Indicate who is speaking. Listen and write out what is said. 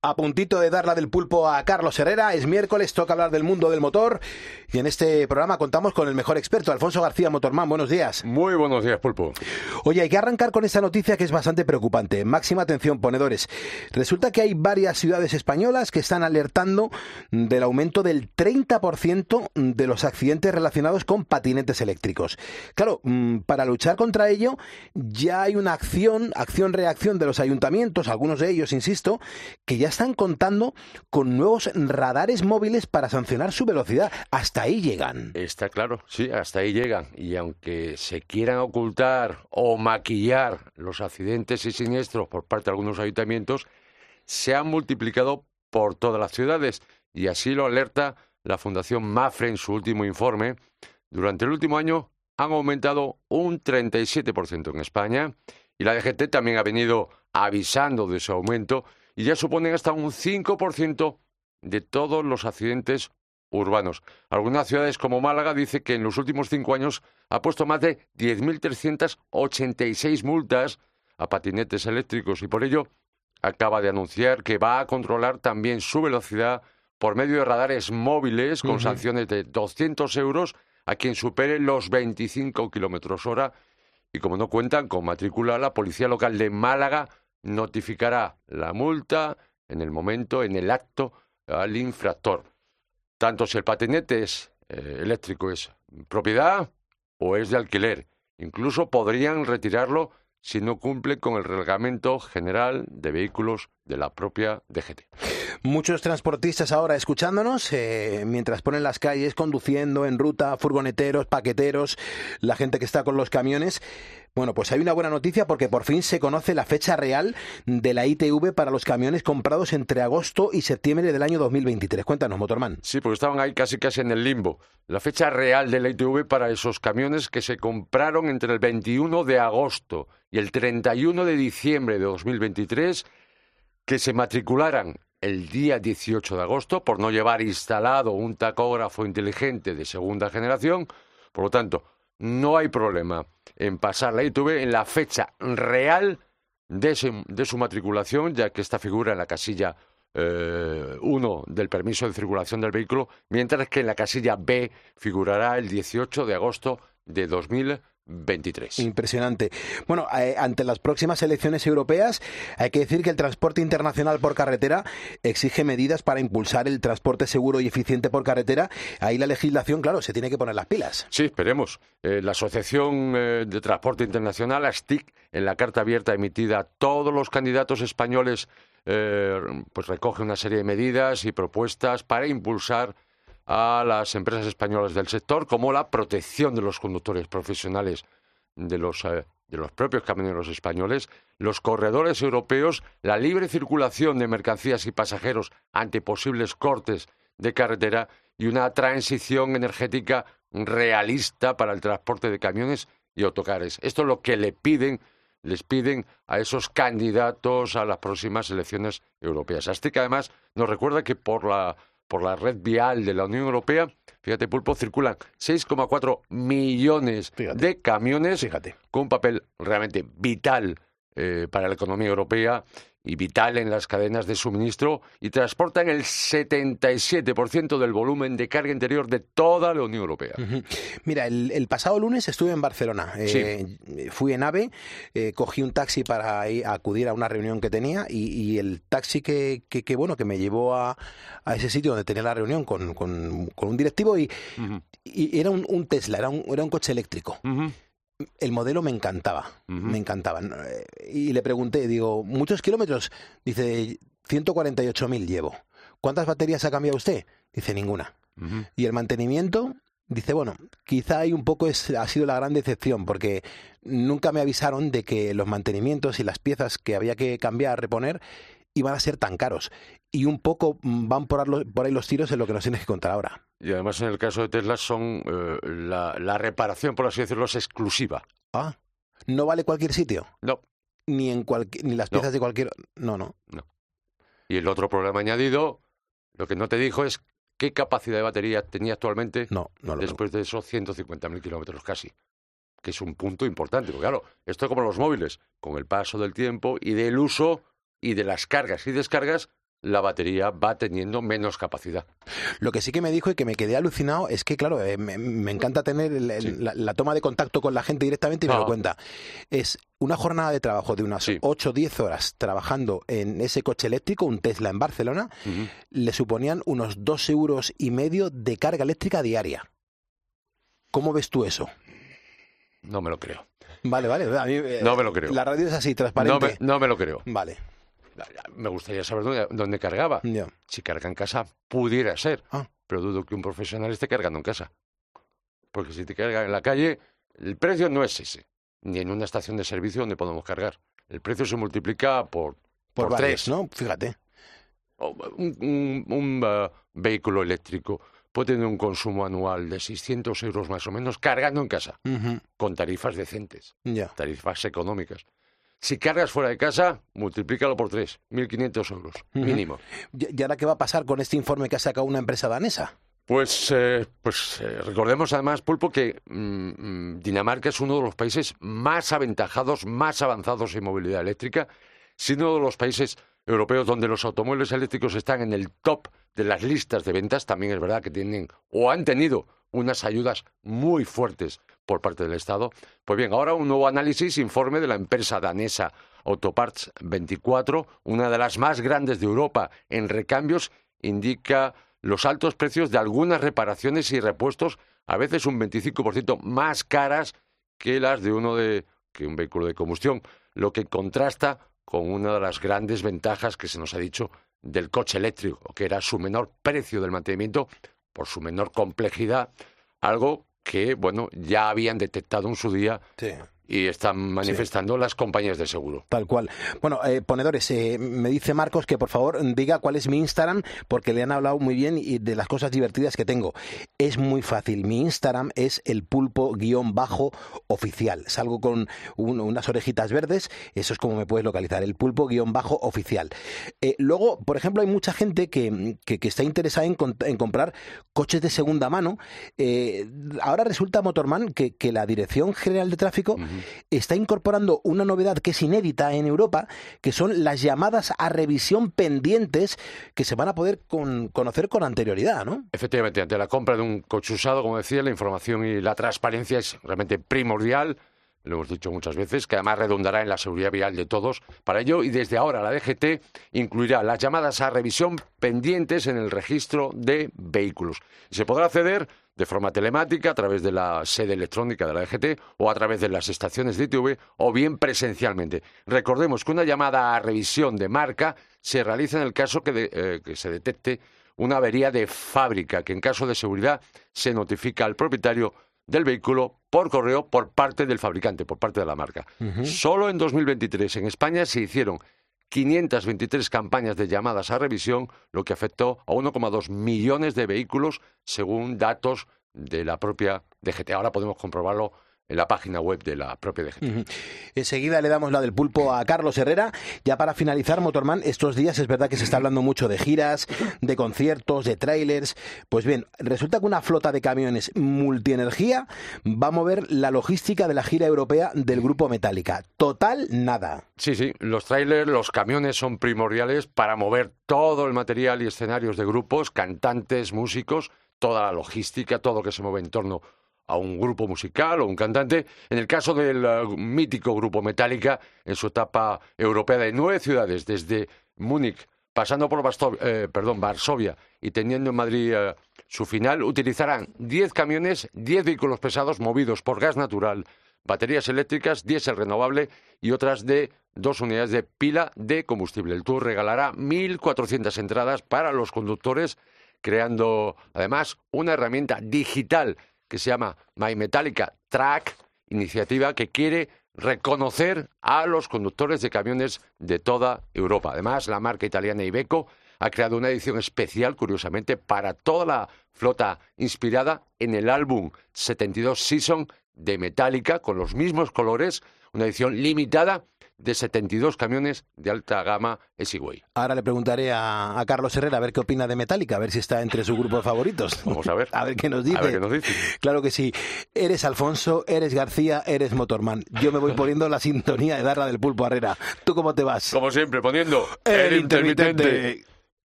Speaker 1: A puntito de dar la del pulpo a Carlos Herrera, es miércoles, toca hablar del mundo del motor y en este programa contamos con el mejor experto, Alfonso García, Motorman. Buenos días.
Speaker 2: Muy buenos días, pulpo.
Speaker 1: Oye, hay que arrancar con esta noticia que es bastante preocupante. Máxima atención, ponedores. Resulta que hay varias ciudades españolas que están alertando del aumento del 30% de los accidentes relacionados con patinetes eléctricos. Claro, para luchar contra ello ya hay una acción-reacción de los ayuntamientos, algunos de ellos, insisto, que ya están contando con nuevos radares móviles para sancionar su velocidad. Hasta ahí llegan.
Speaker 2: Está claro, sí, hasta ahí llegan. Y aunque se quieran ocultar o maquillar los accidentes y siniestros por parte de algunos ayuntamientos, se han multiplicado por todas las ciudades. Y así lo alerta la Fundación Mapfre en su último informe. Durante el último año han aumentado un 37% en España. Y la DGT también ha venido avisando de ese aumento. Y ya suponen hasta un 5% de todos los accidentes urbanos. Algunas ciudades como Málaga dice que en los últimos 5 años ha puesto más de 10.386 multas a patinetes eléctricos y por ello acaba de anunciar que va a controlar también su velocidad por medio de radares móviles con sanciones de 200 euros a quien supere los 25 kilómetros hora. Y como no cuentan con matrícula, la Policía Local de Málaga notificará la multa en el acto al infractor. Tanto si el patinete eléctrico es propiedad o es de alquiler. Incluso podrían retirarlo si no cumple con el Reglamento General de Vehículos de la propia DGT.
Speaker 1: Muchos transportistas ahora escuchándonos, mientras ponen las calles, conduciendo en ruta, furgoneteros, paqueteros, la gente que está con los camiones. Bueno, pues hay una buena noticia porque por fin se conoce la fecha real de la ITV para los camiones comprados entre agosto y septiembre del año 2023. Cuéntanos, Motorman.
Speaker 2: Sí, porque estaban ahí casi en el limbo. La fecha real de la ITV para esos camiones que se compraron entre el 21 de agosto y el 31 de diciembre de 2023, que se matricularan el día 18 de agosto por no llevar instalado un tacógrafo inteligente de segunda generación. Por lo tanto, no hay problema en pasar la ITV en la fecha real de su matriculación, ya que esta figura en la casilla 1 del permiso de circulación del vehículo, mientras que en la casilla B figurará el 18 de agosto de 2023.
Speaker 1: Impresionante. Bueno, ante las próximas elecciones europeas hay que decir que el transporte internacional por carretera exige medidas para impulsar el transporte seguro y eficiente por carretera. Ahí la legislación, claro, se tiene que poner las pilas.
Speaker 2: Sí, esperemos. La Asociación de Transporte Internacional, ASTIC, en la carta abierta emitida a todos los candidatos españoles, pues recoge una serie de medidas y propuestas para impulsar a las empresas españolas del sector, como la protección de los conductores profesionales de los propios camioneros españoles, los corredores europeos, la libre circulación de mercancías y pasajeros ante posibles cortes de carretera y una transición energética realista para el transporte de camiones y autocares. Esto es lo que les piden a esos candidatos a las próximas elecciones europeas. Así que además nos recuerda que por la red vial de la Unión Europea, fíjate, Pulpo, circulan 6,4 millones de camiones con un papel realmente vital para la economía europea y vital en las cadenas de suministro y transportan el 77% del volumen de carga interior de toda la Unión Europea.
Speaker 1: Mira, el pasado lunes estuve en Barcelona.
Speaker 2: Sí.
Speaker 1: Fui en AVE, cogí un taxi para acudir a una reunión que tenía y el taxi que me llevó a ese sitio donde tenía la reunión con un directivo y era un Tesla, era un coche eléctrico. El modelo me encantaba, me encantaba. Y le pregunté, digo, ¿muchos kilómetros? Dice, 148.000 llevo. ¿Cuántas baterías ha cambiado usted? Dice, ninguna. ¿Y el mantenimiento? Dice, bueno, quizá ahí un poco ha sido la gran decepción, porque nunca me avisaron de que los mantenimientos y las piezas que había que cambiar, reponer, iban a ser tan caros. Y un poco van por ahí los tiros en lo que nos tienes que contar ahora.
Speaker 2: Y además en el caso de Tesla son la reparación, por así decirlo, es exclusiva.
Speaker 1: Ah, ¿no vale cualquier sitio?
Speaker 2: No.
Speaker 1: Ni las piezas de cualquier... No.
Speaker 2: Y el otro problema añadido, lo que no te dijo es qué capacidad de batería tenía actualmente después de esos 150.000 kilómetros casi. Que es un punto importante. Porque claro, esto es como los móviles. Con el paso del tiempo y del uso y de las cargas y descargas, la batería va teniendo menos capacidad.
Speaker 1: Lo que sí que me dijo y que me quedé alucinado es que, claro, me encanta tener la toma de contacto con la gente directamente y me lo cuenta. Es una jornada de trabajo de unas 8 o 10 horas trabajando en ese coche eléctrico, un Tesla en Barcelona, le suponían unos 2,5 euros de carga eléctrica diaria. ¿Cómo ves tú eso?
Speaker 2: No me lo creo.
Speaker 1: Vale. A mí,
Speaker 2: no me lo creo.
Speaker 1: La radio es así, transparente.
Speaker 2: No me lo creo.
Speaker 1: Vale.
Speaker 2: Me gustaría saber dónde cargaba.
Speaker 1: Yeah.
Speaker 2: Si carga en casa, pudiera ser. Pero dudo que un profesional esté cargando en casa. Porque si te carga en la calle, el precio no es ese. Ni en una estación de servicio donde podemos cargar. El precio se multiplica por
Speaker 1: varios,
Speaker 2: 3.
Speaker 1: ¿no? Fíjate.
Speaker 2: Un vehículo eléctrico puede tener un consumo anual de 600 euros más o menos cargando en casa. Con tarifas decentes. Tarifas económicas. Si cargas fuera de casa, multiplícalo por 3, 1.500 euros, mínimo.
Speaker 1: ¿Y ahora qué va a pasar con este informe que ha sacado una empresa danesa?
Speaker 2: Pues recordemos además, Pulpo, que Dinamarca es uno de los países más aventajados, más avanzados en movilidad eléctrica, siendo uno de los países europeos donde los automóviles eléctricos están en el top de las listas de ventas. También es verdad que tienen o han tenido unas ayudas muy fuertes por parte del Estado. Pues bien, ahora un nuevo análisis, informe de la empresa danesa Autoparts 24, una de las más grandes de Europa en recambios, indica los altos precios de algunas reparaciones y repuestos, a veces un 25% más caras que las de un vehículo de combustión, lo que contrasta con una de las grandes ventajas que se nos ha dicho del coche eléctrico, que era su menor precio del mantenimiento por su menor complejidad, algo que, ya habían detectado en su día y están manifestando las compañías de seguro.
Speaker 1: Tal cual. Bueno, ponedores, me dice Marcos que por favor diga cuál es mi Instagram, porque le han hablado muy bien y de las cosas divertidas que tengo. Es muy fácil. Mi Instagram es el pulpo_oficial. Salgo con unas orejitas verdes, eso es como me puedes localizar, el pulpo_oficial. Luego, por ejemplo, hay mucha gente que está interesada en comprar coches de segunda mano. Ahora resulta, Motorman, que la Dirección General de Tráfico está incorporando una novedad que es inédita en Europa, que son las llamadas a revisión pendientes que se van a poder conocer con anterioridad, ¿no?
Speaker 2: Efectivamente, ante la compra de un coche usado, como decía, la información y la transparencia es realmente primordial. Lo hemos dicho muchas veces, que además redundará en la seguridad vial de todos. Para ello, y desde ahora la DGT incluirá las llamadas a revisión pendientes en el registro de vehículos. Se podrá acceder de forma telemática a través de la sede electrónica de la DGT o a través de las estaciones de ITV o bien presencialmente. Recordemos que una llamada a revisión de marca se realiza en el caso que se detecte una avería de fábrica, que en caso de seguridad se notifica al propietario del vehículo por correo por parte del fabricante, por parte de la marca. Solo en 2023 en España se hicieron 523 campañas de llamadas a revisión, lo que afectó a 1,2 millones de vehículos, según datos de la propia DGT. Ahora podemos comprobarlo en la página web de la propia DGT.
Speaker 1: Enseguida le damos la del pulpo a Carlos Herrera. Ya para finalizar, Motorman, estos días es verdad que se está hablando mucho de giras, de conciertos, de trailers. Pues bien, resulta que una flota de camiones multienergía va a mover la logística de la gira europea del grupo Metallica. Total, nada.
Speaker 2: Sí, los trailers, los camiones son primordiales para mover todo el material y escenarios de grupos, cantantes, músicos, toda la logística, todo lo que se mueve en torno a un grupo musical o un cantante. En el caso del mítico grupo Metallica, en su etapa europea de 9 ciudades, desde Múnich, pasando por Varsovia y teniendo en Madrid su final, utilizarán 10 camiones, 10 vehículos pesados movidos por gas natural, baterías eléctricas, diésel renovable y otras de 2 unidades de pila de combustible. El tour regalará 1.400 entradas para los conductores, creando además una herramienta digital que se llama My Metallica Track, iniciativa que quiere reconocer a los conductores de camiones de toda Europa. Además, la marca italiana Iveco ha creado una edición especial, curiosamente, para toda la flota inspirada en el álbum 72 Season de Metallica, con los mismos colores, una edición limitada de 72 camiones de alta gama X-Way.
Speaker 1: Ahora le preguntaré a Carlos Herrera a ver qué opina de Metallica, a ver si está entre su grupo de favoritos.
Speaker 2: Vamos a ver.
Speaker 1: A ver qué nos dice.
Speaker 2: A ver qué nos dice.
Speaker 1: Claro que sí. Eres Alfonso, eres García, eres Motorman. Yo me voy poniendo la sintonía de Darla del Pulpo Herrera. ¿Tú cómo te vas?
Speaker 2: Como siempre, poniendo
Speaker 1: el intermitente.